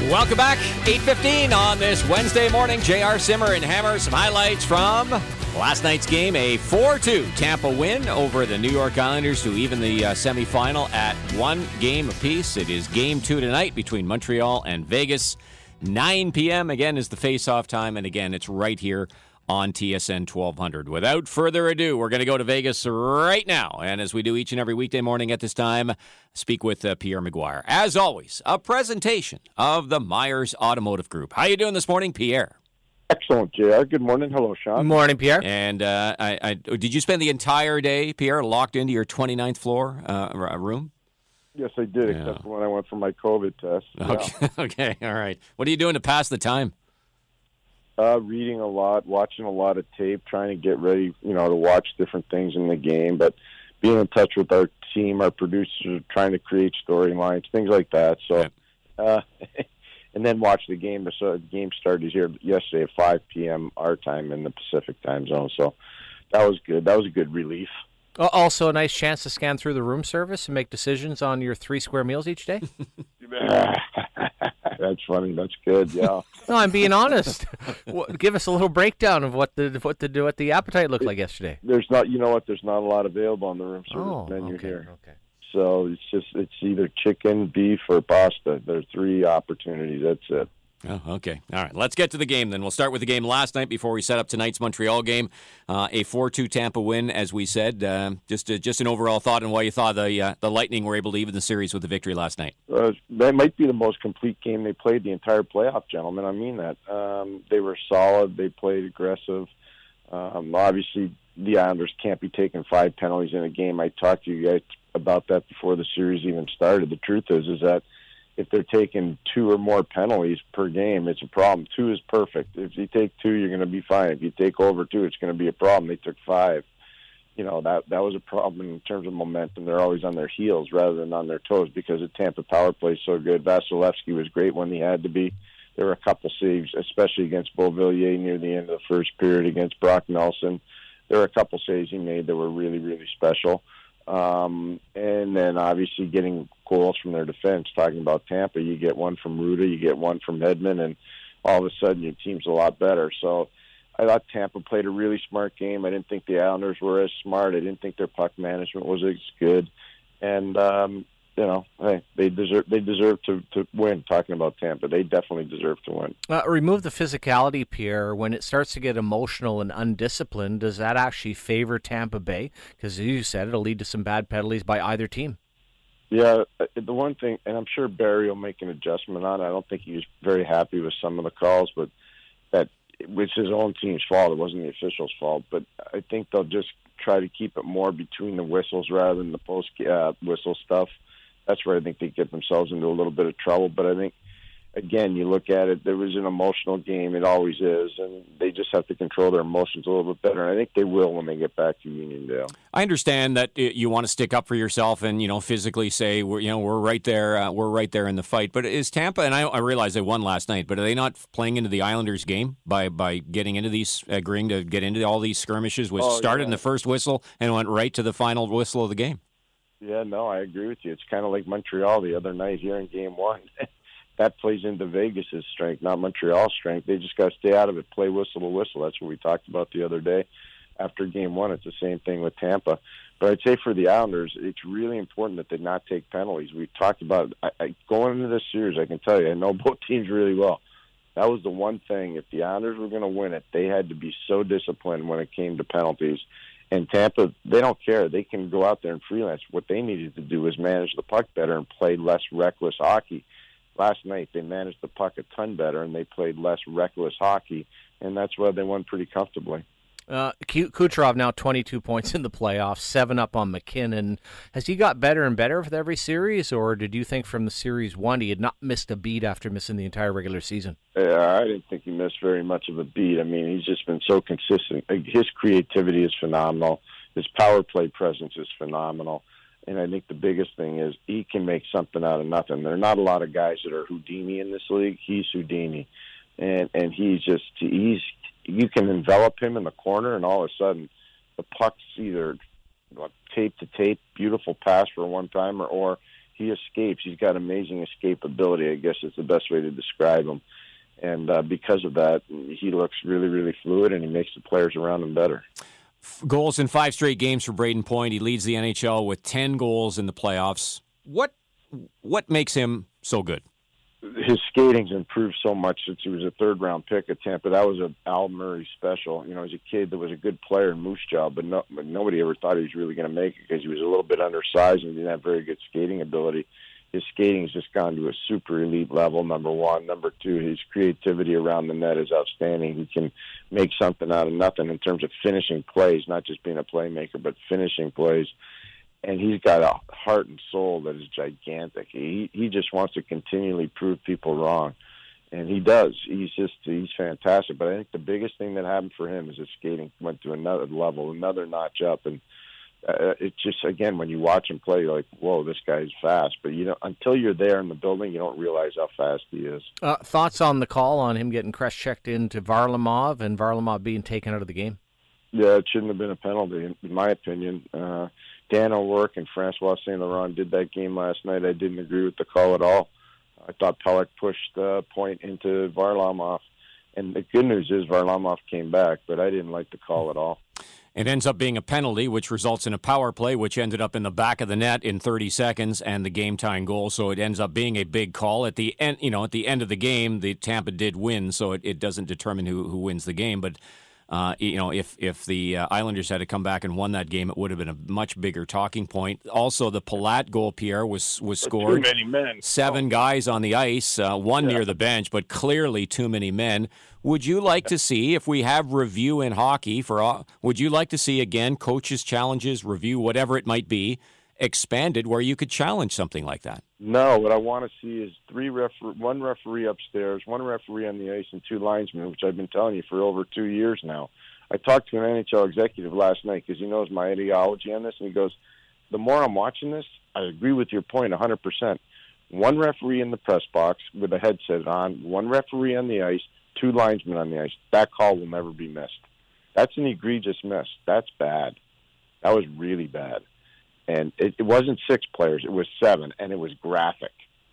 Welcome back. 8:15 on this Wednesday morning. J.R. Simmer and Hammer. Some highlights from last night's game. A 4-2 Tampa win over the New York Islanders to even the semifinal at one game apiece. It is game 2 tonight between Montreal and Vegas. 9 p.m. again is the face-off time, and again, it's right here on TSN 1200. Without further ado, we're going to go to Vegas right now. And as we do each and every weekday morning at this time, speak with Pierre Maguire. As always, a presentation of the Myers Automotive Group. How you doing this morning, Pierre? Excellent, JR. Good morning. Hello, Sean. Good morning, Pierre. And did you spend the entire day, Pierre, locked into your 29th floor room? Yes, I did, except when I went for my COVID test. Okay. Okay, all right. What are you doing to pass the time? Reading a lot, watching a lot of tape, trying to get ready, to watch different things in the game, but being in touch with our team, our producers, trying to create storylines, things like that. So, and then watch the game. So the game started here yesterday at 5 p.m. our time in the Pacific time zone. So that was good. That was a good relief. Also, a nice chance to scan through the room service and make decisions on your 3 square meals each day? That's funny. That's good, yeah. No, I'm being honest. Give us a little breakdown of what the appetite looked like yesterday. There's not, there's not a lot available on the room service menu here. Okay. So it's either chicken, beef, or pasta. There's 3 opportunities. That's it. Oh, okay. All right. Let's get to the game then. We'll start with the game last night before we set up tonight's Montreal game. A 4-2 Tampa win, as we said. Just an overall thought on why you thought the Lightning were able to even the series with the victory last night. That might be the most complete game they played the entire playoff, gentlemen. I mean that. They were solid. They played aggressive. Obviously, the Islanders can't be taking 5 penalties in a game. I talked to you guys about that before the series even started. The truth is that if they're taking 2 or more penalties per game, it's a problem. 2 is perfect. If you take 2, you're going to be fine. If you take over 2, it's going to be a problem. They took 5. That was a problem in terms of momentum. They're always on their heels rather than on their toes because the Tampa power play is so good. Vasilevsky was great when he had to be. There were a couple saves, especially against Beauvillier near the end of the first period against Brock Nelson. There were a couple saves he made that were really, really special. And then obviously getting goals from their defense. Talking about Tampa, you get one from Ruda, you get one from Hedman, and all of a sudden your team's a lot better. So I thought Tampa played a really smart game. I didn't think the Islanders were as smart. I didn't think their puck management was as good. And hey, they deserve to win. Talking about Tampa, they definitely deserve to win. Remove the physicality, Pierre. When it starts to get emotional and undisciplined, does that actually favor Tampa Bay? Because as you said, it'll lead to some bad penalties by either team. Yeah, the one thing, and I'm sure Barry will make an adjustment on it. I don't think he was very happy with some of the calls, but that it's his own team's fault. It wasn't the officials' fault. But I think they'll just try to keep it more between the whistles rather than the post-whistle stuff. That's where I think they get themselves into a little bit of trouble. But I think, again, you look at it, there was an emotional game. It always is. And they just have to control their emotions a little bit better. And I think they will when they get back to Uniondale. I understand that you want to stick up for yourself and, physically say, we're right there. We're right there in the fight. But is Tampa, and I realize they won last night, but are they not playing into the Islanders' game by getting into these, agreeing to get into all these skirmishes, which started in the first whistle and went right to the final whistle of the game? Yeah, no, I agree with you. It's kind of like Montreal the other night here in Game 1. That plays into Vegas' strength, not Montreal's strength. They just got to stay out of it, play whistle to whistle. That's what we talked about the other day after Game 1. It's the same thing with Tampa. But I'd say for the Islanders, it's really important that they not take penalties. We've talked about going into this series, I can tell you, I know both teams really well. That was the one thing. If the Islanders were going to win it, they had to be so disciplined when it came to penalties. And Tampa, they don't care. They can go out there and freelance. What they needed to do was manage the puck better and play less reckless hockey. Last night, they managed the puck a ton better, and they played less reckless hockey, and that's why they won pretty comfortably. Kucherov now 22 points in the playoffs, 7 up on McKinnon. Has he got better and better with every series, or did you think from the Series 1 he had not missed a beat after missing the entire regular season? Yeah, I didn't think he missed very much of a beat. I mean, he's just been so consistent. His creativity is phenomenal. His power play presence is phenomenal. And I think the biggest thing is he can make something out of nothing. There are not a lot of guys that are Houdini in this league. He's Houdini. And you can envelop him in the corner, and all of a sudden the puck's either tape to tape, beautiful pass for a one-timer, or he escapes. He's got amazing escapability, I guess is the best way to describe him. And because of that, he looks really, really fluid, and he makes the players around him better. Goals in 5 straight games for Brayden Point. He leads the NHL with 10 goals in the playoffs. What makes him so good? His skating's improved so much since he was a third-round pick at Tampa. That was a Al Murray special. You know, as a kid that was a good player in Moose Jaw, but nobody ever thought he was really going to make it because he was a little bit undersized and didn't have very good skating ability. His skating has just gone to a super elite level, number one. Number two, his creativity around the net is outstanding. He can make something out of nothing in terms of finishing plays, not just being a playmaker, but finishing plays. And he's got a heart and soul that is gigantic. He just wants to continually prove people wrong. And he does. He's fantastic. But I think the biggest thing that happened for him is his skating went to another level, another notch up. And it's just, again, when you watch him play, you're like, whoa, this guy's fast. But until you're there in the building, you don't realize how fast he is. Thoughts on the call on him getting checked into Varlamov and Varlamov being taken out of the game? Yeah, it shouldn't have been a penalty, in my opinion. Dan O'Rourke and Francois St. Laurent did that game last night. I didn't agree with the call at all. I thought Pelech pushed Point into Varlamov. And the good news is Varlamov came back, but I didn't like the call at all. It ends up being a penalty, which results in a power play, which ended up in the back of the net in 30 seconds and the game-tying goal. So it ends up being a big call. At the end, at the end of the game, the Tampa did win, so it doesn't determine who wins the game. But if the Islanders had to come back and won that game, it would have been a much bigger talking point. Also, the Palat goal, Pierre, was scored. Too many men. 7 guys on the ice, one near the bench, but clearly too many men. Would you like to see, if we have review in hockey, would you like to see, again, coaches' challenges, review, whatever it might be, expanded where you could challenge something like that? No, what I want to see is one referee upstairs, one referee on the ice, and 2 linesmen, which I've been telling you for over 2 years now. I talked to an NHL executive last night because he knows my ideology on this, and he goes, the more I'm watching this, I agree with your point 100%. One referee in the press box with a headset on, one referee on the ice, 2 linesmen on the ice. That call will never be missed. That's an egregious miss. That's bad. That was really bad. And it wasn't 6 players. It was 7, and it was graphic.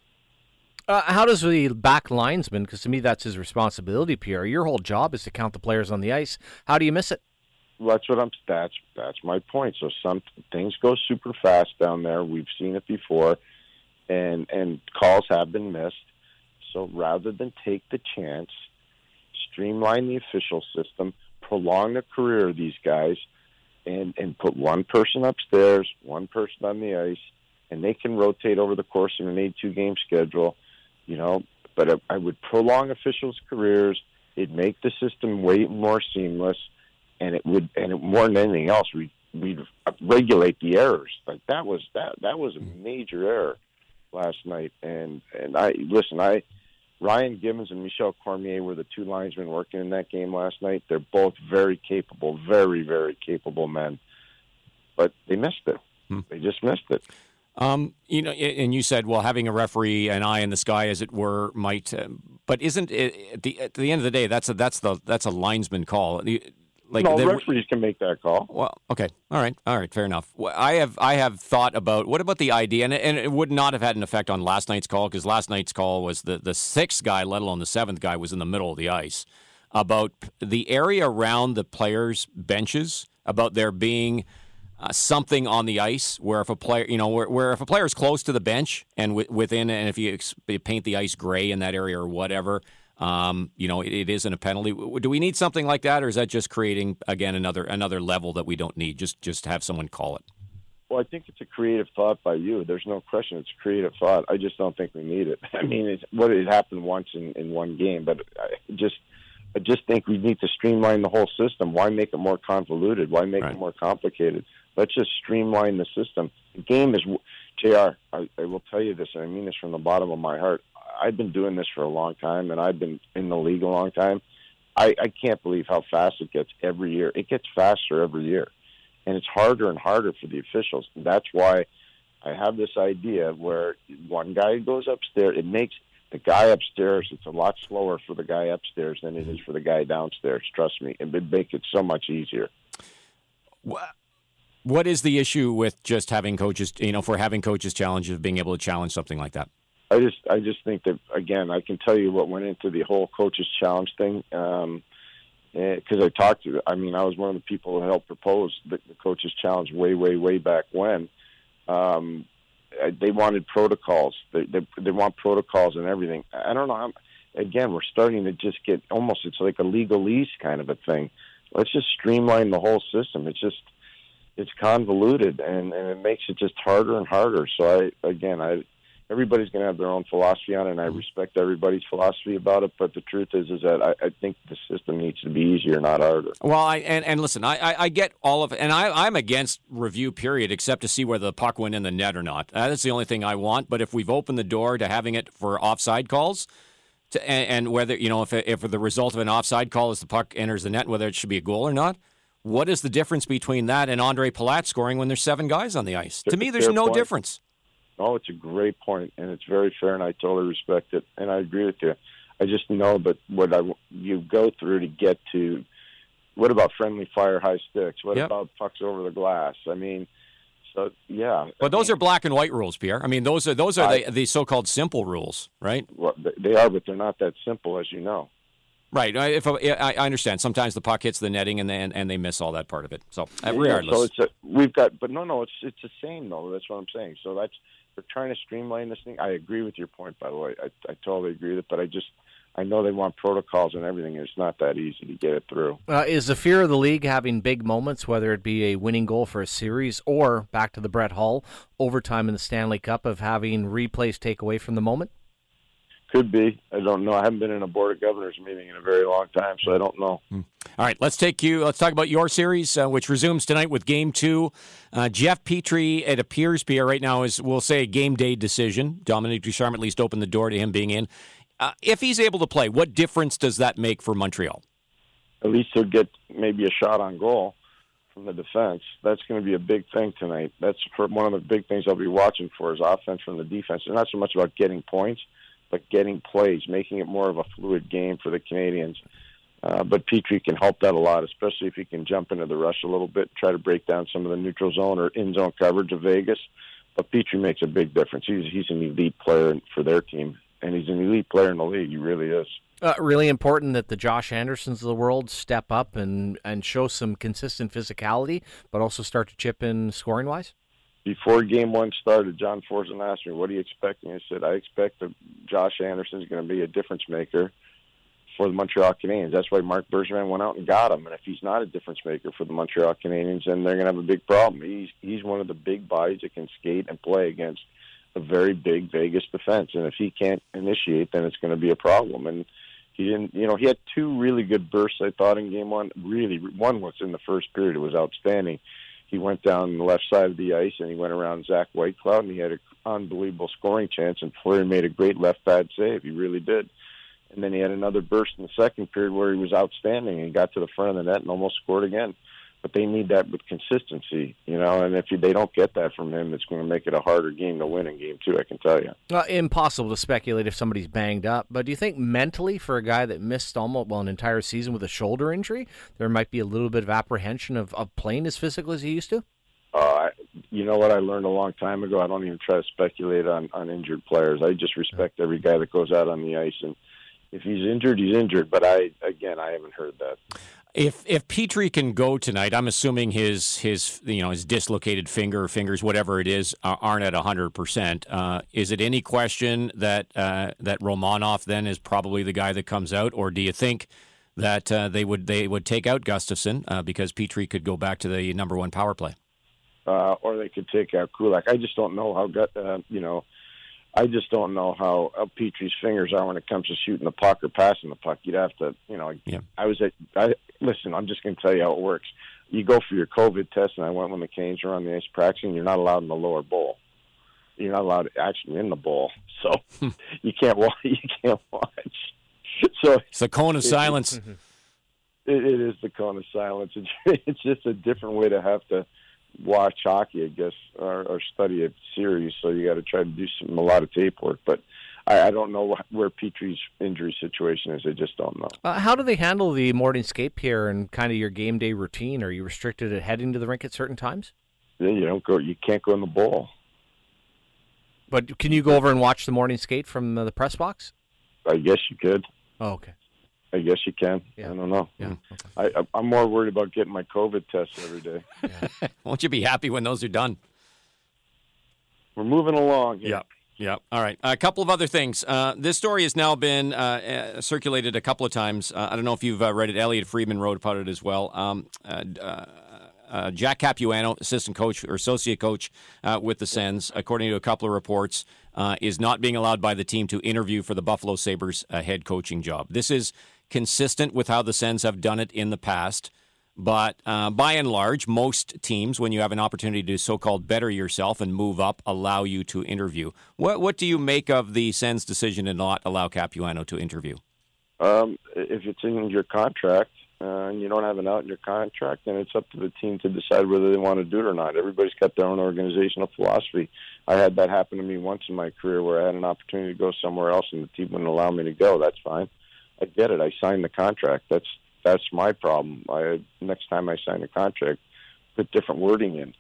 How does the back linesman, because to me that's his responsibility, Pierre, your whole job is to count the players on the ice. How do you miss it? Well, that's my point. So some things go super fast down there. We've seen it before, and calls have been missed. So rather than take the chance, streamline the official system, prolong the career of these guys, and put one person upstairs, one person on the ice, and they can rotate over the course of an 82-game schedule, But I would prolong officials' careers. It'd make the system way more seamless, and more than anything else, we'd regulate the errors. Like that was a major error last night. And Ryan Gibbons and Michel Cormier were the 2 linesmen working in that game last night. They're both very capable, very, very capable men. But they missed it. They just missed it. And you said, well, having a referee, an eye in the sky, as it were, might. But isn't it at the end of the day? That's a linesman call. Referees can make that call. Well, okay, all right, fair enough. I have thought about what about the idea, and it would not have had an effect on last night's call because last night's call was the 6th guy, let alone the 7th guy, was in the middle of the ice. About the area around the players' benches, about there being something on the ice where if a player, where if a player is close to the bench and within, and if you paint the ice gray in that area or whatever. It isn't a penalty. Do we need something like that, or is that just creating, again, another level that we don't need? Just have someone call it. Well, I think it's a creative thought by you. There's no question it's a creative thought. I just don't think we need it. I mean, it happened once in one game, but I just think we need to streamline the whole system. Why make it more convoluted? Why make it more complicated? Let's just streamline the system. The game is, JR, I will tell you this, and I mean this from the bottom of my heart. I've been doing this for a long time, and I've been in the league a long time. I can't believe how fast it gets every year. It gets faster every year, and it's harder and harder for the officials. And that's why I have this idea where one guy goes upstairs. It makes the guy upstairs, it's a lot slower for the guy upstairs than it is for the guy downstairs. Trust me. It would make it so much easier. What is the issue with just having coaches, for having coaches challenges, being able to challenge something like that? I just think that, again, I can tell you what went into the whole coaches challenge thing. Because I was one of the people who helped propose the coaches challenge way back when. They wanted protocols. They want protocols and everything. I don't know. Again, we're starting to just get almost, it's like a legalese kind of a thing. Let's just streamline the whole system. It's convoluted, and it makes it just harder and harder. So everybody's going to have their own philosophy on it, and I respect everybody's philosophy about it. But the truth is that I think the system needs to be easier, not harder. Well, listen, I get all of it, and I'm against review, period, except to see whether the puck went in the net or not. That's the only thing I want. But if we've opened the door to having it for offside calls, and whether, if the result of an offside call is the puck enters the net, whether it should be a goal or not, what is the difference between that and Andre Palat scoring when there's 7 guys on the ice? To me, there's no difference. Oh, it's a great point, and it's very fair, and I totally respect it, and I agree with you. I just know that you go through to get to, what about friendly fire, high sticks? What about pucks over the glass? I mean, so, yeah. But those are black and white rules, Pierre. I mean, those are the so-called simple rules, right? Well, they are, but they're not that simple, as you know. Right. I understand. Sometimes the puck hits the netting and they miss all that part of it. So, regardless. So it's the same, though. That's what I'm saying. So we're trying to streamline this thing. I agree with your point, by the way. I totally agree with it, but I know they want protocols and everything, and it's not that easy to get it through. Is the fear of the league having big moments, whether it be a winning goal for a series or, back to the Brett Hull, overtime in the Stanley Cup, of having replays take away from the moment? Could be. I don't know. I haven't been in a Board of Governors meeting in a very long time, so I don't know. All right, let's talk about your series, which resumes tonight with Game 2. Jeff Petrie, it appears, Pierre, right now is, we'll say, a game day decision. Dominique Ducharme at least opened the door to him being in. If he's able to play, what difference does that make for Montreal? At least he'll get maybe a shot on goal from the defense. That's going to be a big thing tonight. That's one of the big things I'll be watching for, is offense from the defense. It's not so much about getting points, but getting plays, making it more of a fluid game for the Canadians. But Petrie can help that a lot, especially if he can jump into the rush a little bit, try to break down some of the neutral zone or in-zone coverage of Vegas. But Petrie makes a big difference. He's an elite player for their team, and he's an elite player in the league. He really is. Really important that the Josh Andersons of the world step up and show some consistent physicality, but also start to chip in scoring-wise? Before Game 1 started, John Forsen asked me, what are you expecting? I said, I expect that Josh Anderson is going to be a difference maker for the Montreal Canadiens. That's why Marc Bergevin went out and got him. And if he's not a difference maker for the Montreal Canadiens, then they're going to have a big problem. He's one of the big bodies that can skate and play against a very big Vegas defense. And if he can't initiate, then it's going to be a problem. And he didn't, he had 2 really good bursts, I thought, in Game 1. Really, one was in the first period. It was outstanding. He went down the left side of the ice, and he went around Zach Whitecloud, and he had an unbelievable scoring chance, and Fleury made a great left pad save. He really did. And then he had another burst in the second period where he was outstanding and got to the front of the net and almost scored again. But they need that with consistency, and if they don't get that from him, it's going to make it a harder game to win in Game 2, I can tell you. Impossible to speculate if somebody's banged up, but do you think mentally, for a guy that missed an entire season with a shoulder injury, there might be a little bit of apprehension of playing as physical as he used to? You know what I learned a long time ago? I don't even try to speculate on injured players. I just respect every guy that goes out on the ice, and if he's injured, he's injured, but I haven't heard that. If Petrie can go tonight, I'm assuming his dislocated fingers, whatever it is, aren't at 100%. Is it any question that Romanov then is probably the guy that comes out, or do you think that they would take out Gustafsson because Petrie could go back to the number 1 power play? Or they could take out Kulak. I just don't know how I just don't know how Petrie's fingers are when it comes to shooting the puck or passing the puck. You'd have to, Yeah. Listen, I'm just going to tell you how it works. You go for your COVID test, and I went when the Canes were on the ice practicing. You're not allowed in the lower bowl. You're not allowed actually in the bowl, so you can't watch. So it's the cone of silence. It is the cone of silence. It's just a different way to have to watch hockey, I guess, or study a series. So you got to try to do a lot of tape work. But I don't know where Petrie's injury situation is. I just don't know. How do they handle the morning skate here and kind of your game day routine? Are you restricted at heading to the rink at certain times? You can't go in the bowl. But can you go over and watch the morning skate from the press box? I guess you could. Oh, okay. I guess you can. Yeah. I don't know. Yeah. Okay. I'm more worried about getting my COVID tests every day. Won't you be happy when those are done? We're moving along here. Yeah. All right. A couple of other things. This story has now been circulated a couple of times. I don't know if you've read it. Elliot Friedman wrote about it as well. Jack Capuano, assistant coach or associate coach with the Sens, according to a couple of reports, is not being allowed by the team to interview for the Buffalo Sabres head coaching job. This is consistent with how the Sens have done it in the past. But by and large, most teams, when you have an opportunity to so-called better yourself and move up, allow you to interview. What do you make of the Sens' decision to not allow Capuano to interview? If it's in your contract and you don't have an out in your contract, then it's up to the team to decide whether they want to do it or not. Everybody's got their own organizational philosophy. I had that happen to me once in my career where I had an opportunity to go somewhere else and the team wouldn't allow me to go. That's fine. I get it. I signed the contract. That's my problem. Next time I sign a contract, put different wording in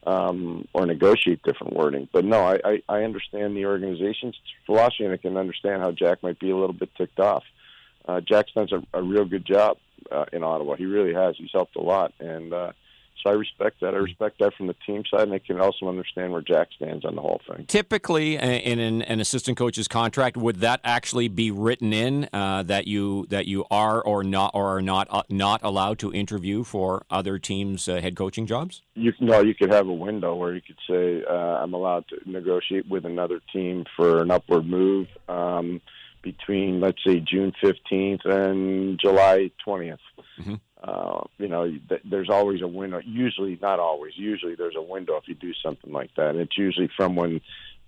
or negotiate different wording. But no, I understand the organization's philosophy, and I can understand how Jack might be a little bit ticked off. Jack's done a real good job in Ottawa. He really has. He's helped a lot, and so I respect that. I respect that from the team side, and I can also understand where Jack stands on the whole thing. Typically, in an assistant coach's contract, would that actually be written in that you are or are not allowed to interview for other teams' head coaching jobs? You could have a window where you could say I'm allowed to negotiate with another team for an upward move between, let's say, June 15th and July 20th. Mm-hmm. There's always a window. Usually, not always. Usually, there's a window if you do something like that. And it's usually from when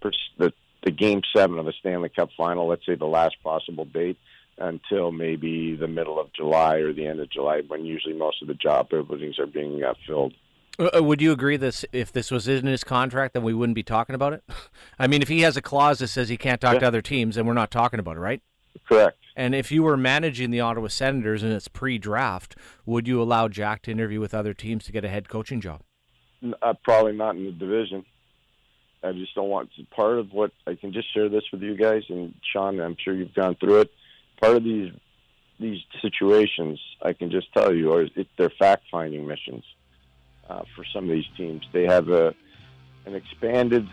the Game 7 of the Stanley Cup Final, let's say the last possible date, until maybe the middle of July or the end of July, when usually most of the job openings are being filled. Would you agree that if this was in his contract, then we wouldn't be talking about it? I mean, if he has a clause that says he can't talk to other teams, then we're not talking about it, right? Correct. And if you were managing the Ottawa Senators and it's pre-draft, would you allow Jack to interview with other teams to get a head coaching job? Probably not in the division. I just don't want to. Part of what I can just share this with you guys, and Sean, I'm sure you've gone through it. Part of these situations, I can just tell you, they're fact-finding missions for some of these teams. They have an expanded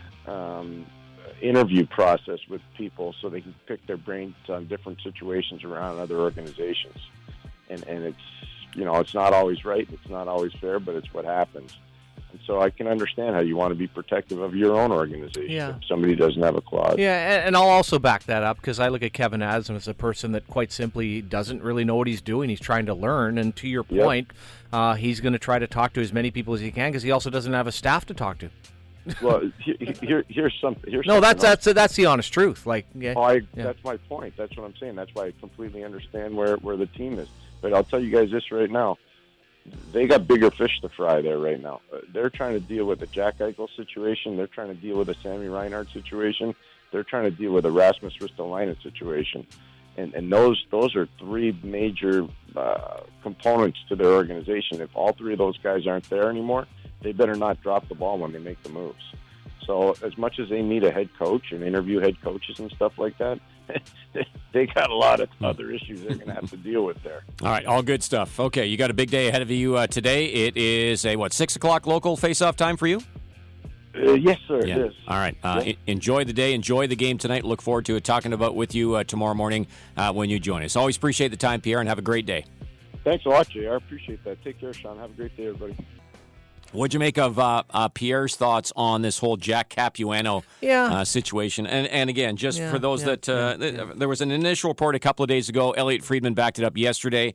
interview process with people so they can pick their brains on different situations around other organizations. And it's not always right, it's not always fair, but it's what happens. And so I can understand how you want to be protective of your own organization if somebody doesn't have a clause. Yeah, and I'll also back that up because I look at Kevin Adams as a person that quite simply doesn't really know what he's doing. He's trying to learn, and to your point, he's going to try to talk to as many people as he can because he also doesn't have a staff to talk to. Well, here's something. That's the honest truth. That's my point. That's what I'm saying. That's why I completely understand where the team is. But I'll tell you guys this right now. They got bigger fish to fry there right now. They're trying to deal with the Jack Eichel situation. They're trying to deal with the Sammy Reinhart situation. They're trying to deal with the Rasmus Ristolainen situation. And those are three major components to their organization. If all three of those guys aren't there anymore, they better not drop the ball when they make the moves. So as much as they need a head coach and interview head coaches and stuff like that, they got a lot of other issues they're going to have to deal with there. All right, all good stuff. Okay, you got a big day ahead of you today. It is 6 o'clock local face-off time for you? Yes, sir, yeah. It is. All right, enjoy the day, enjoy the game tonight. Look forward to talking about with you tomorrow morning when you join us. Always appreciate the time, Pierre, and have a great day. Thanks a lot, JR. Appreciate that. Take care, Sean. Have a great day, everybody. What'd you make of Pierre's thoughts on this whole Jack Capuano situation? And again, just for those there was an initial report a couple of days ago. Elliot Friedman backed it up yesterday,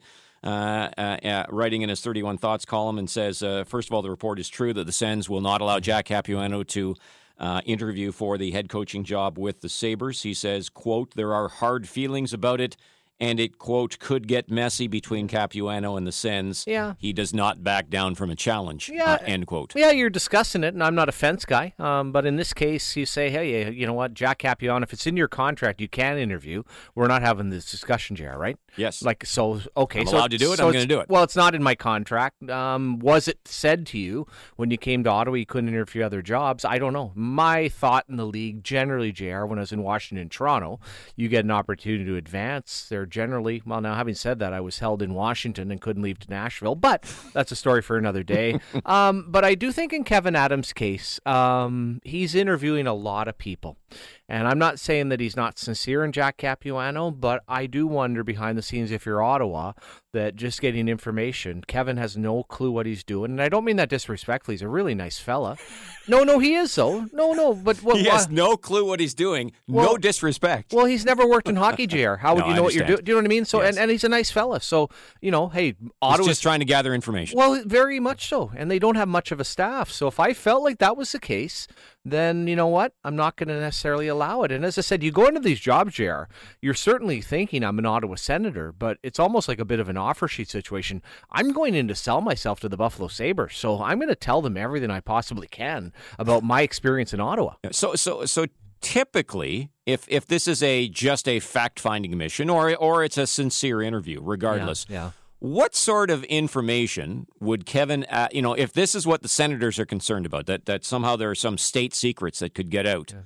writing in his 31 Thoughts column and says, first of all, the report is true that the Sens will not allow Jack Capuano to interview for the head coaching job with the Sabres. He says, quote, there are hard feelings about it, and it, quote, could get messy between Capuano and the Sens. Yeah. He does not back down from a challenge, end quote. Yeah, you're discussing it, and I'm not a fence guy. But in this case, you say, hey, you know what, Jack Capuano, if it's in your contract, you can interview. We're not having this discussion, JR, right? Yes. Like, so, okay. I'm allowed to do it, I'm going to do it. Well, it's not in my contract. Was it said to you when you came to Ottawa you couldn't interview other jobs? I don't know. My thought in the league, generally, JR, when I was in Washington and Toronto, you get an opportunity to advance. They're generally, well, now having said that, I was held in Washington and couldn't leave to Nashville, but that's a story for another day. But I do think in Kevyn Adams' case, he's interviewing a lot of people. And I'm not saying that he's not sincere in Jack Capuano, but I do wonder behind the scenes, if you're Ottawa, that just getting information, Kevin has no clue what he's doing. And I don't mean that disrespectfully. He's a really nice fella. No, he is, though. No, but he has no clue what he's doing. No disrespect. Well, he's never worked in hockey, JR. How would you know what you're doing? Do you know what I mean? So, yes. and he's a nice fella. So, hey, Ottawa's just trying to gather information. Well, very much so. And they don't have much of a staff. So if I felt like that was the case, then you know what? I'm not going to necessarily allow it. And as I said, you go into these jobs, JR, you're certainly thinking I'm an Ottawa Senator, but it's almost like a bit of an offer sheet situation. I'm going in to sell myself to the Buffalo Sabres, so I'm going to tell them everything I possibly can about my experience in Ottawa. So typically, if this is just a fact-finding mission or it's a sincere interview, regardless. Yeah. What sort of information would Kevin, if this is what the Senators are concerned about, that somehow there are some state secrets that could get out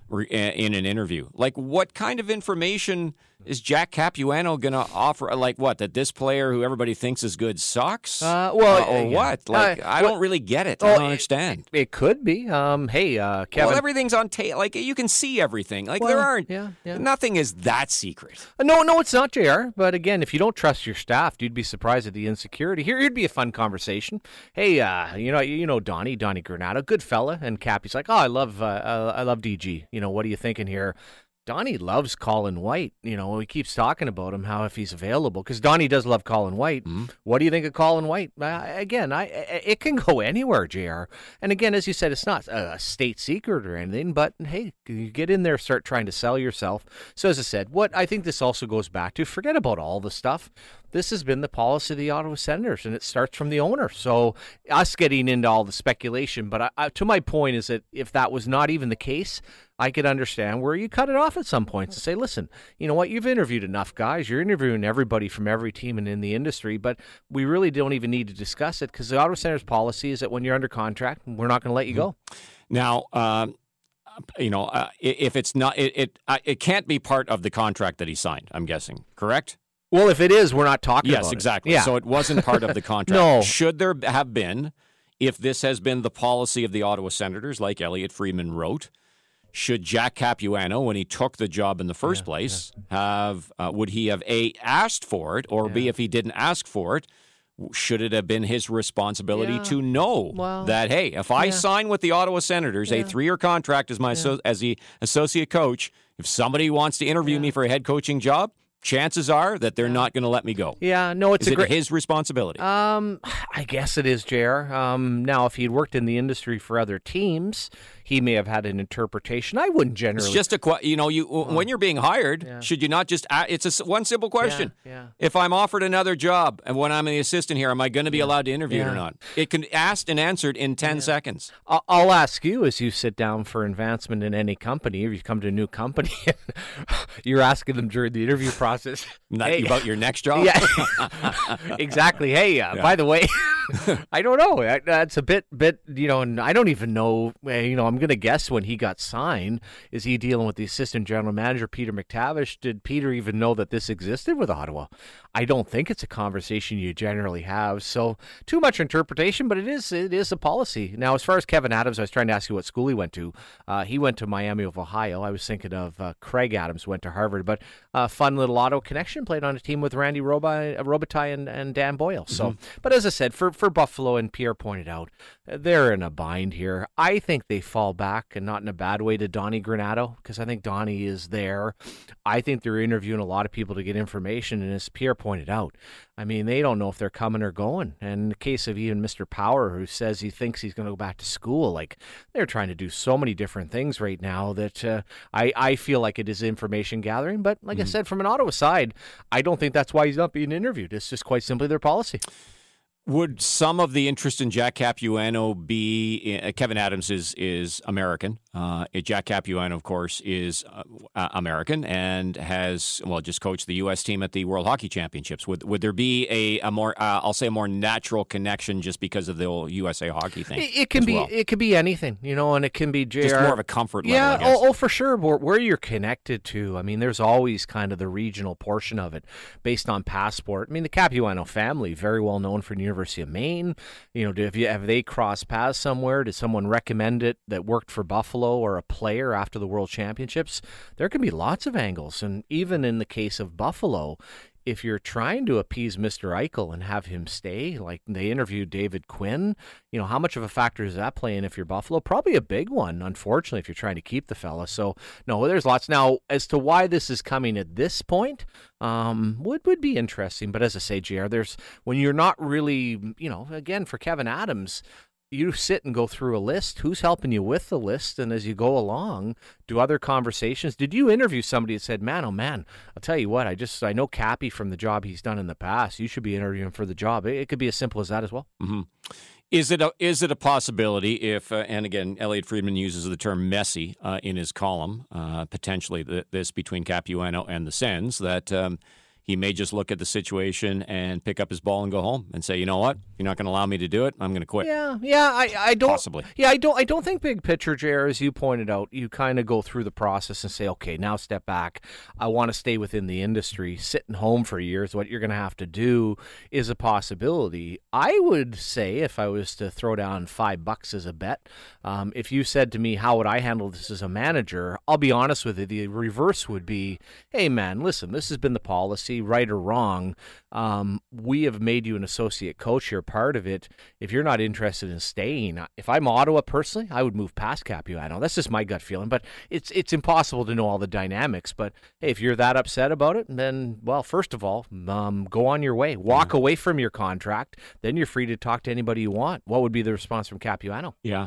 in an interview, like what kind of information is Jack Capuano going to offer? Like what, that this player who everybody thinks is good sucks? Or what? Like, I don't really get it. I don't understand. It could be. Hey, Kevin. Well, everything's on tape. Like, you can see everything. Like, there aren't. Nothing is that secret. No, it's not, JR. But again, if you don't trust your staff, you'd be surprised at the insecurity. Here'd be a fun conversation. Hey, you know Donnie Granato, good fella, and Cappy's like, I love DG. What are you thinking here? Donnie loves Colin White. He keeps talking about him, how if he's available, because Donnie does love Colin White. Mm-hmm. What do you think of Colin White? Again, it can go anywhere, JR. And again, as you said, it's not a state secret or anything, but hey, you get in there, start trying to sell yourself. So as I said, what I think this also goes back to, forget about all the stuff. This has been the policy of the Ottawa Senators, and it starts from the owner. So us getting into all the speculation, but to my point is that if that was not even the case, I could understand where you cut it off at some points and say, listen, you know what, you've interviewed enough guys. You're interviewing everybody from every team and in the industry, but we really don't even need to discuss it because the Ottawa Senators policy is that when you're under contract, we're not going to let you go. Now, if it's not, it can't be part of the contract that he signed, I'm guessing, correct? Well, if it is, we're not talking about it. Yes, exactly. Yeah. So it wasn't part of the contract. No. Should there have been, if this has been the policy of the Ottawa Senators, like Elliot Friedman wrote, should Jack Capuano, when he took the job in the first place, would he have A, asked for it, or B, if he didn't ask for it, should it have been his responsibility to know that, hey, if I sign with the Ottawa Senators, a 3-year contract as as the associate coach, if somebody wants to interview me for a head coaching job, chances are that they're not going to let me go. Yeah, no, it's his responsibility? I guess it is, JR. Now, if he'd worked in the industry for other teams, he may have had an interpretation. I wouldn't generally. It's just when you're being hired, should you not just? It's one simple question. If I'm offered another job and when I'm the assistant here, am I going to be allowed to interview it or not? It can asked and answered in 10 seconds. I'll ask you as you sit down for advancement in any company, or you come to a new company, you're asking them during the interview process. About your next job? Yeah, exactly. Hey, by the way, I don't know. That's a bit, and I don't even know, I'm going to guess when he got signed, is he dealing with the assistant general manager, Peter McTavish? Did Peter even know that this existed with Ottawa? I don't think it's a conversation you generally have. So too much interpretation, but it is a policy. Now, as far as Kevyn Adams, I was trying to ask you what school he went to. He went to Miami of Ohio. I was thinking of Craig Adams went to Harvard, but fun little Ottawa connection, played on a team with Randy Robitaille and Dan Boyle. So, but as I said, for for Buffalo, and Pierre pointed out, they're in a bind here. I think they fall back, and not in a bad way, to Donnie Granato, because I think Donnie is there. I think they're interviewing a lot of people to get information, and as Pierre pointed out, I mean, they don't know if they're coming or going. And in the case of even Mr. Power, who says he thinks he's going to go back to school, like, they're trying to do so many different things right now that I feel like it is information gathering. But like I said, from an Ottawa side, I don't think that's why he's not being interviewed. It's just quite simply their policy. Would some of the interest in Jack Capuano be Kevin Adams is American. Jack Capuano, of course, is American and has just coached the U.S. team at the World Hockey Championships. Would there be a more I'll say a more natural connection just because of the old USA Hockey thing? It can be it could be anything, and it can be JR. Just more of a comfort level. Yeah, I guess. Oh, for sure. Where you're connected to. I mean, there's always kind of the regional portion of it based on passport. I mean, the Capuano family, very well known for the University of Maine. Have they crossed paths somewhere? Did someone recommend it that worked for Buffalo or a player after the World Championships? There can be lots of angles. And even in the case of Buffalo, if you're trying to appease Mr. Eichel and have him stay, like they interviewed David Quinn, how much of a factor does that play in if you're Buffalo? Probably a big one, unfortunately, if you're trying to keep the fella. So, no, there's lots. Now, as to why this is coming at this point, would be interesting. But as I say, JR, when you're not really, again, for Kevin Adams, you sit and go through a list. Who's helping you with the list? And as you go along, do other conversations. Did you interview somebody that said, man, oh man, I'll tell you what, I know Cappy from the job he's done in the past. You should be interviewing for the job. It could be as simple as that as well. Mm-hmm. Is it a possibility if, and again, Elliot Friedman uses the term messy in his column, potentially this between Capuano and the Sens, that he may just look at the situation and pick up his ball and go home and say, you know what, you're not going to allow me to do it, I'm going to quit. I don't. Possibly. Yeah, I don't think big picture, JR, as you pointed out, you kind of go through the process and say, okay, now step back. I want to stay within the industry. Sitting home for years, what you're going to have to do is a possibility. I would say, if I was to throw down $5 as a bet, if you said to me, how would I handle this as a manager? I'll be honest with you, the reverse would be, hey man, listen, this has been the policy, right or wrong. We have made you an associate coach here, part of it. If you're not interested in staying, if I'm Ottawa personally, I would move past Capuano. That's just my gut feeling, but it's impossible to know all the dynamics. But hey, if you're that upset about it, then, well, first of all, go on your way. Walk away from your contract. Then you're free to talk to anybody you want. What would be the response from Capuano? Yeah.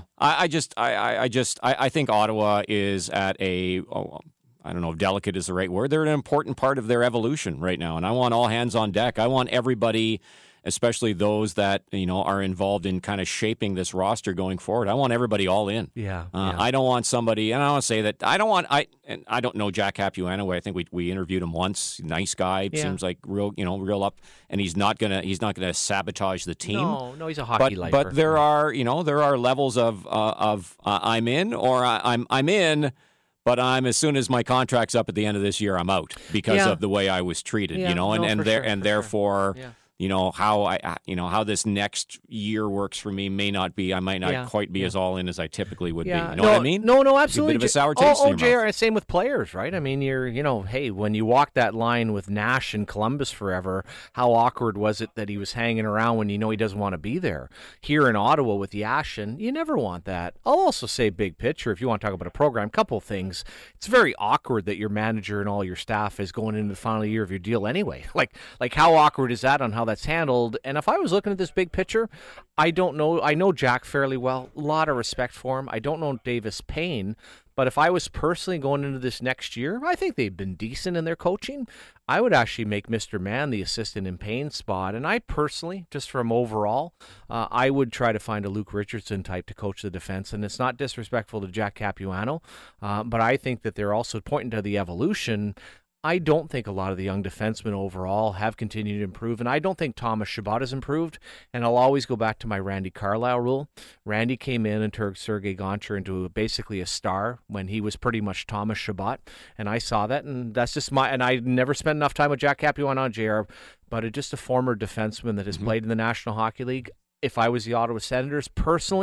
I think Ottawa is at I don't know if delicate is the right word. They're an important part of their evolution right now, and I want all hands on deck. I want everybody, especially those that are involved in kind of shaping this roster going forward. I want everybody all in. Yeah. I don't want somebody, and I want to say that I don't know Jack Capuano. I think we interviewed him once. Nice guy, seems like real up, and he's not gonna sabotage the team. No, he's a hockey lifer. But there are levels of I'm in or I'm in. But as soon as my contract's up at the end of this year, I'm out because of the way I was treated, therefore, how this next year works for me I might not quite be as all in as I typically would be. You know what I mean? No, absolutely. A bit of a sour taste in your mouth. Same with players, right? I mean, hey, when you walk that line with Nash in Columbus forever, how awkward was it that he was hanging around when he doesn't want to be there? Here in Ottawa with Yashin, you never want that. I'll also say big picture, if you want to talk about a program, couple of things. It's very awkward that your manager and all your staff is going into the final year of your deal anyway. Like how awkward is that on how that's handled? And if I was looking at this big picture, I don't know. I know Jack fairly well. A lot of respect for him. I don't know Davis Payne, but if I was personally going into this next year, I think they've been decent in their coaching. I would actually make Mr. Mann the assistant in Payne's spot. And I personally, just from overall, I would try to find a Luke Richardson type to coach the defense. And it's not disrespectful to Jack Capuano, but I think that they're also pointing to the evolution. I don't think a lot of the young defensemen overall have continued to improve, and I don't think Thomas Chabot has improved. And I'll always go back to my Randy Carlyle rule. Randy came in and turned Sergei Gonchar into basically a star when he was pretty much Thomas Chabot, and I saw that, and that's just and I never spent enough time with Jack Capuano on JR, but just a former defenseman that has played in the National Hockey League. If I was the Ottawa Senators, personally,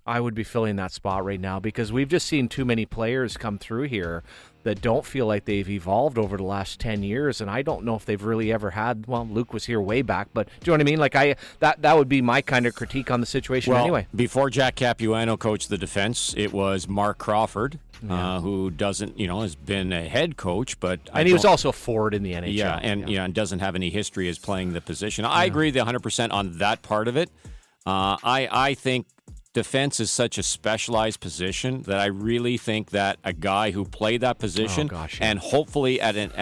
I would be filling that spot right now because we've just seen too many players come through here that don't feel like they've evolved over the last 10 years, and I don't know if they've really ever had. Well, Luke was here way back, but do you know what I mean? Like that would be my kind of critique on the situation anyway. Before Jack Capuano coached the defense, it was Mark Crawford, who doesn't, has been a head coach, but he was also a forward in the NHL. Yeah, and doesn't have any history as playing the position. I agree 100% on that part of it. I think defense is such a specialized position that I really think that a guy who played that position and hopefully at an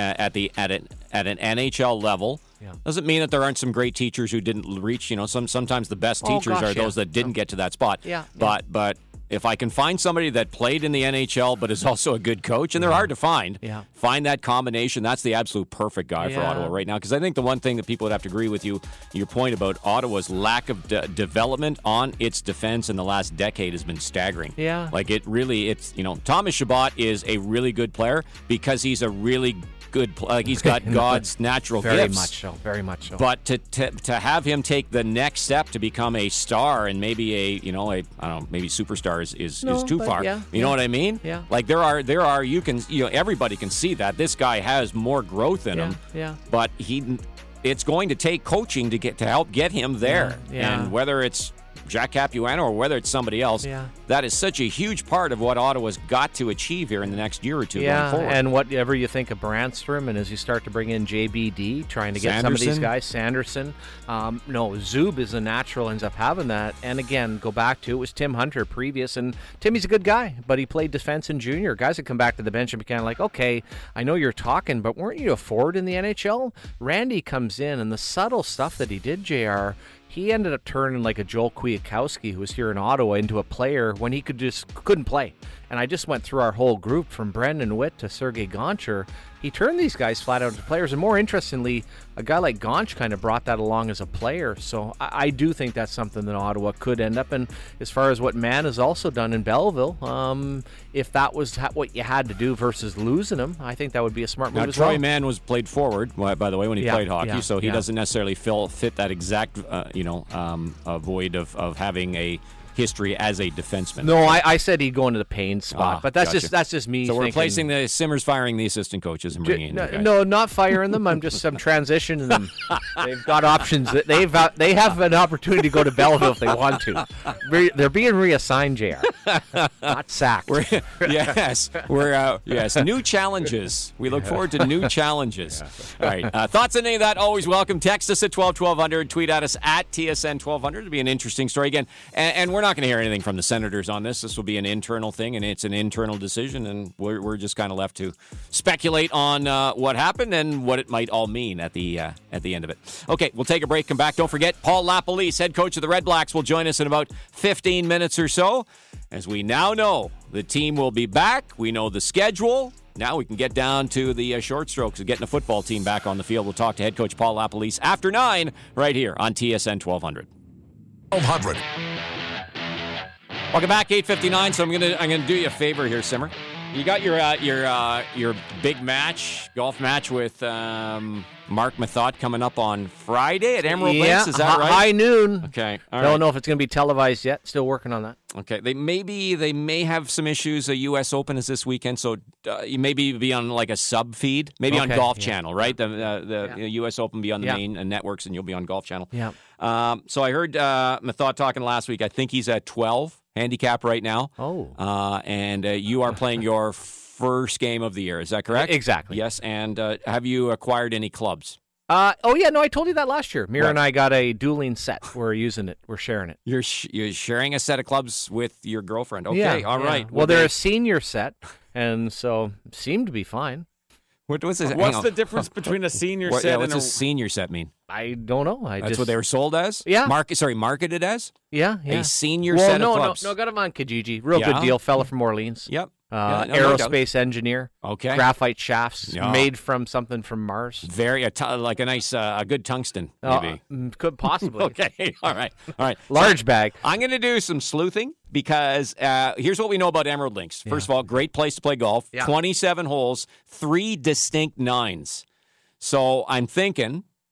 NHL level doesn't mean that there aren't some great teachers who didn't reach. Sometimes the best teachers are those that didn't get to that spot. But if I can find somebody that played in the NHL but is also a good coach, and they're hard to find, find that combination, that's the absolute perfect guy for Ottawa right now. Because I think the one thing that people would have to agree with your point about Ottawa's lack of development on its defense in the last decade has been staggering. Yeah. Like Thomas Chabot is a really good player because he's a really good, he's got God's natural gifts. Very much so. But to have him take the next step to become a star and maybe maybe superstar is too far. You know what I mean? Yeah. Like there are everybody can see that this guy has more growth in him. Yeah. But it's going to take coaching to help get him there. Yeah. And whether it's Jack Capuano or whether it's somebody else, that is such a huge part of what Ottawa's got to achieve here in the next year or two going forward. And whatever you think of Brandstrom, and as you start to bring in JBD, trying to get some of these guys, Sanderson, Zub is a natural, ends up having that. And again, go back to, it was Tim Hunter previous, and Timmy's a good guy, but he played defense in junior. Guys that come back to the bench and be kind of like, okay, I know you're talking, but weren't you a forward in the NHL? Randy comes in, and the subtle stuff that he did, JR, he ended up turning like a Joel Kwiatkowski, who was here in Ottawa, into a player when he couldn't play. And I just went through our whole group from Brendan Witt to Sergei Gonchar. He turned these guys flat out into players. And more interestingly, a guy like Gonch kind of brought that along as a player. So I do think that's something that Ottawa could end up. And as far as what Mann has also done in Belleville, if that was what you had to do versus losing him, I think that would be a smart move as well. Troy Mann played forward, by the way, when he played hockey. So he doesn't necessarily fit that exact, void of having a history as a defenseman. No, I said he'd go into the pain spot, but that's just me. So we're replacing the Simmers, firing the assistant coaches and bringing in the guys. No, not firing them. I'm transitioning them. They've got options. They have an opportunity to go to Belleville if they want to. They're being reassigned, JR, not sacked. Yes, new challenges. We look forward to new challenges. All right, thoughts on any of that? Always welcome. Text us at 1200. Tweet at us at TSN 1200. It'll be an interesting story again, and we're not going to hear anything from the Senators on this. This will be an internal thing, and it's an internal decision, and we're just kind of left to speculate on what happened and what it might all mean at the end of it. Okay, we'll take a break, come back. Don't forget, Paul LaPolice, head coach of the Red Blacks, will join us in about 15 minutes or so, as we now know the team will be back. We know the schedule. Now we can get down to the short strokes of getting the football team back on the field. We'll talk to head coach Paul LaPolice after 9 right here on TSN 1200. 1200. Welcome back, 8:59. So I'm gonna do you a favor here, Simmer. You got your big golf match with Mark Mathot coming up on Friday at Emerald Links. Is that right? High noon. Okay. Don't know if it's going to be televised yet. Still working on that. Okay. They may have some issues. The U.S. Open is this weekend, so you maybe be on like a sub feed, maybe on Golf Channel, right? The U.S. Open be on the main networks, and you'll be on Golf Channel. Yeah. So I heard Mathot talking last week. I think he's at 12 handicap right now. Oh. And you are playing your first game of the year. Is that correct? Exactly. Yes. And have you acquired any clubs? I told you that last year. Mira and I got a dueling set. We're using it. We're sharing it. You're sharing a set of clubs with your girlfriend. Okay, all right. Well, they're a senior set, and so seemed to be fine. What's the difference between a senior set and what's a senior set mean? I don't know. That's what they were sold as? Yeah. Marketed as? Yeah. A senior set of clubs. No, got him on Kijiji. Real good deal. Fella from Orleans. Yep. Aerospace engineer. Okay. Graphite shafts made from something from Mars. Very like a nice, a good tungsten, maybe. Could possibly. Okay. All right. Large bag. I'm going to do some sleuthing because here's what we know about Emerald Links. First of all, great place to play golf. Yeah. 27 holes, 3 distinct nines. So I'm thinking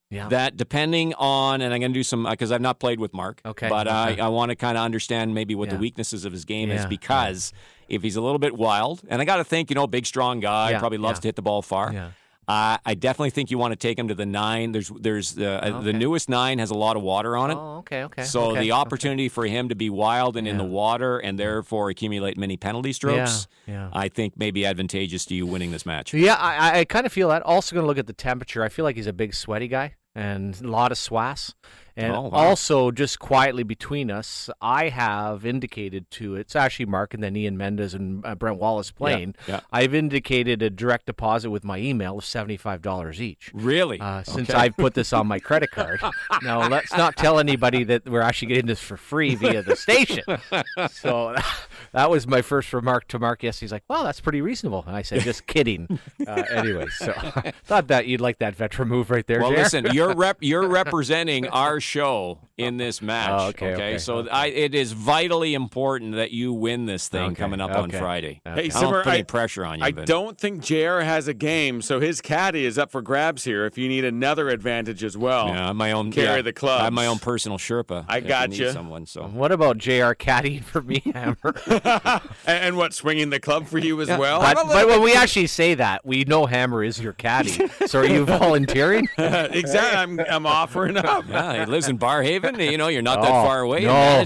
that depending on, and I'm going to do some, because I've not played with Mark, but I want to kind of understand maybe what the weaknesses of his game is, because if he's a little bit wild, and I got to think, big, strong guy, probably loves to hit the ball far. Yeah. I definitely think you want to take him to the 9. There's the newest 9 has a lot of water on it. Oh, okay. So the opportunity for him to be wild and in the water and therefore accumulate many penalty strokes, I think may be advantageous to you winning this match. Yeah, I kind of feel that. Also going to look at the temperature. I feel like he's a big sweaty guy and a lot of swass. And also, just quietly between us, I have indicated it's actually Mark and then Ian Mendes and Brent Wallace playing. Yeah. I've indicated a direct deposit with my email of $75 each. Really? Since I've put this on my credit card. Now, let's not tell anybody that we're actually getting this for free via the station. So that was my first remark to Mark. Yes, he's like, well, that's pretty reasonable. And I said, just kidding. Anyway, so thought that you'd like that veteran move right there, Well, JR. Listen, you're representing our show in this match. Okay. So it is vitally important that you win this thing coming up on Friday. Hey, I don't put any pressure on you. I don't think JR has a game, so his caddy is up for grabs here if you need another advantage as well. Yeah, my own carry the clubs. I have my own personal Sherpa. I got you. Someone, so. What about JR caddying for me, Hammer? and what, swinging the club for you as well? But when we actually say that, we know Hammer is your caddy. So are you volunteering? Exactly. I'm offering up. Yeah, he lives in Barhaven. You're not that far away.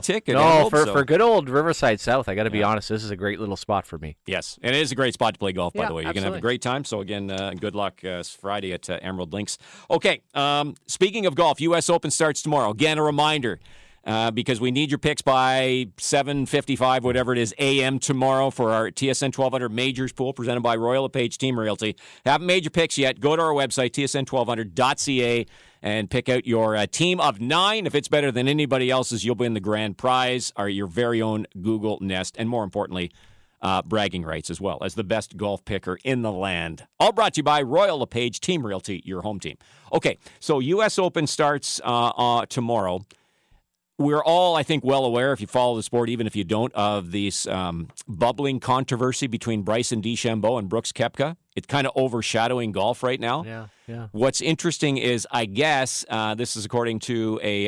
For good old Riverside South, I got to be honest, this is a great little spot for me. Yes, and it is a great spot to play golf, by the way. You're going to have a great time. So, again, good luck Friday at Emerald Links. Okay, speaking of golf, U.S. Open starts tomorrow. Again, a reminder, because we need your picks by 7:55, whatever it is, a.m. tomorrow for our TSN 1200 Majors Pool presented by Royal LePage Team Realty. Haven't made your picks yet. Go to our website, tsn1200.ca, and pick out your team of 9. If it's better than anybody else's, you'll win the grand prize, or your very own Google Nest, and more importantly, bragging rights as well as the best golf picker in the land. All brought to you by Royal LePage Team Realty, your home team. Okay, so U.S. Open starts tomorrow. We're all, I think, well aware, if you follow the sport, even if you don't, of this bubbling controversy between Bryson DeChambeau and Brooks Koepka. It's kind of overshadowing golf right now. Yeah. What's interesting is, I guess, this is according to a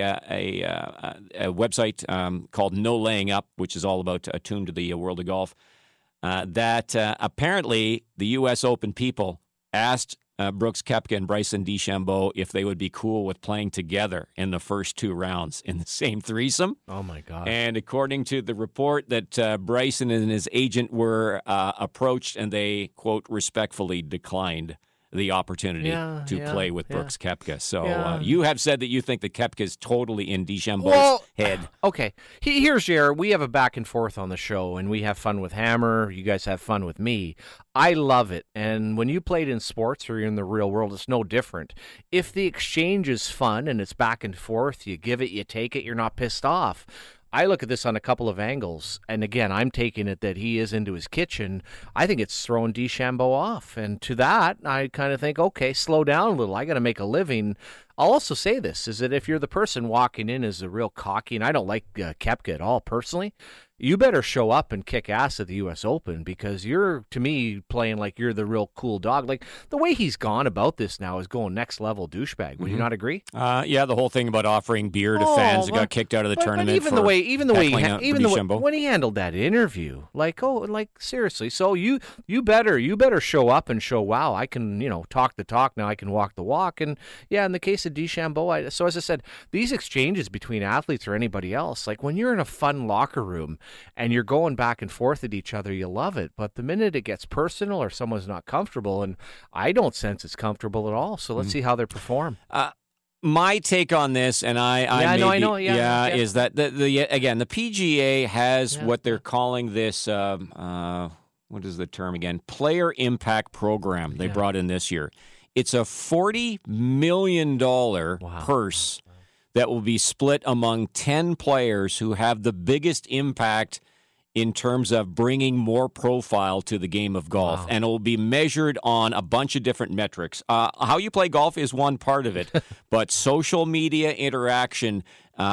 website called No Laying Up, which is all about attuned to the world of golf, that apparently the U.S. Open people asked Brooks Koepka and Bryson DeChambeau if they would be cool with playing together in the first 2 rounds in the same threesome. Oh, my God. And according to the report, that Bryson and his agent were approached, and they, quote, respectfully declined the opportunity to play with Brooks Koepka. So you have said that you think that Koepka is totally in DeChambeau's head. Okay. Here's Jared. We have a back and forth on the show, and we have fun with Hammer. You guys have fun with me. I love it. And when you played in sports or you're in the real world, it's no different. If the exchange is fun and it's back and forth, you give it, you take it, you're not pissed off. I look at this on a couple of angles, and again, I'm taking it that he is into his kitchen. I think it's throwing DeChambeau off, and to that, I kind of think, okay, slow down a little. I got to make a living. I'll also say this, is that if you're the person walking in as a real cocky, and I don't like Koepka at all personally, you better show up and kick ass at the U.S. Open, because you're, to me, playing like you're the real cool dog. Like, the way he's gone about this now is going next level douchebag. Would you not agree? Yeah, the whole thing about offering beer to fans that got kicked out of the tournament. But when he handled that interview, seriously. So you better show up and show, wow, I can, talk the talk, now I can walk the walk. And yeah, in the case of DeChambeau, so as I said, these exchanges between athletes or anybody else, like when you're in a fun locker room and you're going back and forth at each other, you love it. But the minute it gets personal or someone's not comfortable, and I don't sense it's comfortable at all, so let's see how they perform. My take on this, and I know, is that the PGA has what they're calling this. What is the term again? Player Impact Program. They brought in this year. It's a $40 million purse that will be split among 10 players who have the biggest impact in terms of bringing more profile to the game of golf. Wow. And it will be measured on a bunch of different metrics. How you play golf is one part of it, but social media interaction,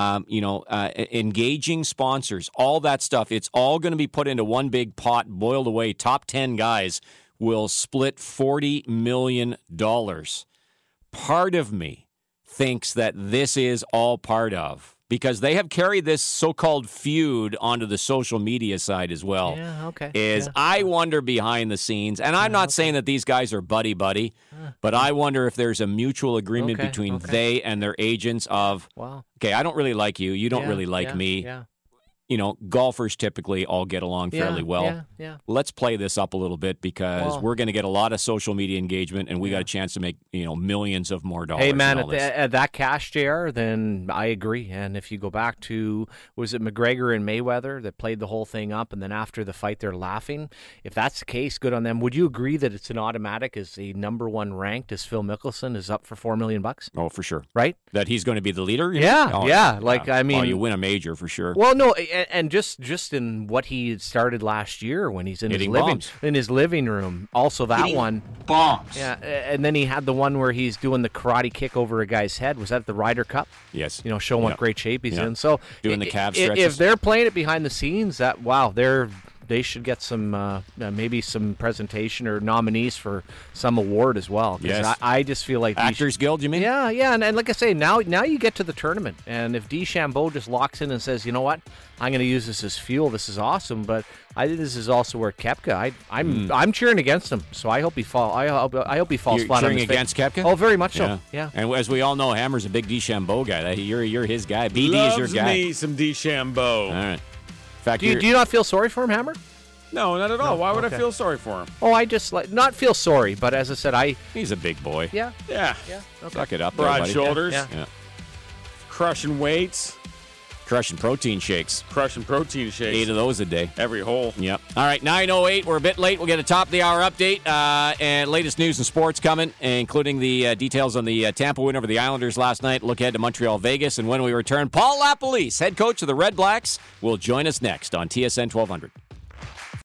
engaging sponsors, all that stuff, it's all going to be put into one big pot, boiled away. Top 10 guys will split $40 million. Part of me thinks that this is all part of, because they have carried this so-called feud onto the social media side as well. Yeah, okay. I wonder behind the scenes, and I'm not saying that these guys are buddy-buddy, but I wonder if there's a mutual agreement between they and their agents of, okay, I don't really like you, you don't really like me. Yeah. You know, golfers typically all get along fairly well. Yeah. Let's play this up a little bit because we're going to get a lot of social media engagement, and we got a chance to make millions of more dollars. Hey man, at that cash, JR, then I agree. And if you go back to, was it McGregor and Mayweather that played the whole thing up, and then after the fight they're laughing? If that's the case, good on them. Would you agree that it's an automatic as the number one ranked as Phil Mickelson is up for $4 million? Oh, for sure. Right? That he's going to be the leader? Yeah. Like, I mean, you win a major for sure. Well, no. And just in what he had started last year when he's in his living room, also that Hitting one bombs. Yeah, and then he had the one where he's doing the karate kick over a guy's head. Was that the Ryder Cup? Yes. Showing what great shape he's in. So doing the calf stretches. If they're playing it behind the scenes, they should get some maybe some presentation or nominees for some award as well. Yes. I just feel like Actors Guild, you mean? Yeah, and like I say, now you get to the tournament, and if DeChambeau just locks in and says, you know what, I'm going to use this as fuel. This is awesome, but I think this is also where Koepka. I'm cheering against him, so I hope he falls. I hope he falls flat on his face. Cheering against Koepka? Oh, very much so. Yeah. And as we all know, Hammer's a big DeChambeau guy. You're his guy. BD Loves is your guy. me some DeChambeau. All right. In fact, Do you not feel sorry for him, Hammer? No, not at all. Why would I feel sorry for him? Oh, I just not feel sorry, but as I said, he's a big boy. Yeah. Yeah. Okay. Suck it up, Broad buddy. shoulders. Yeah. Crushing weights. Crushing protein shakes. 8 of those a day. Every hole. Yep. All right, 9:08. We're a bit late. We'll get a top of the hour update and latest news and sports coming, including the details on the Tampa win over the Islanders last night. Look ahead to Montreal, Vegas, and when we return, Paul LaPolice, head coach of the Red Blacks, will join us next on TSN 1200.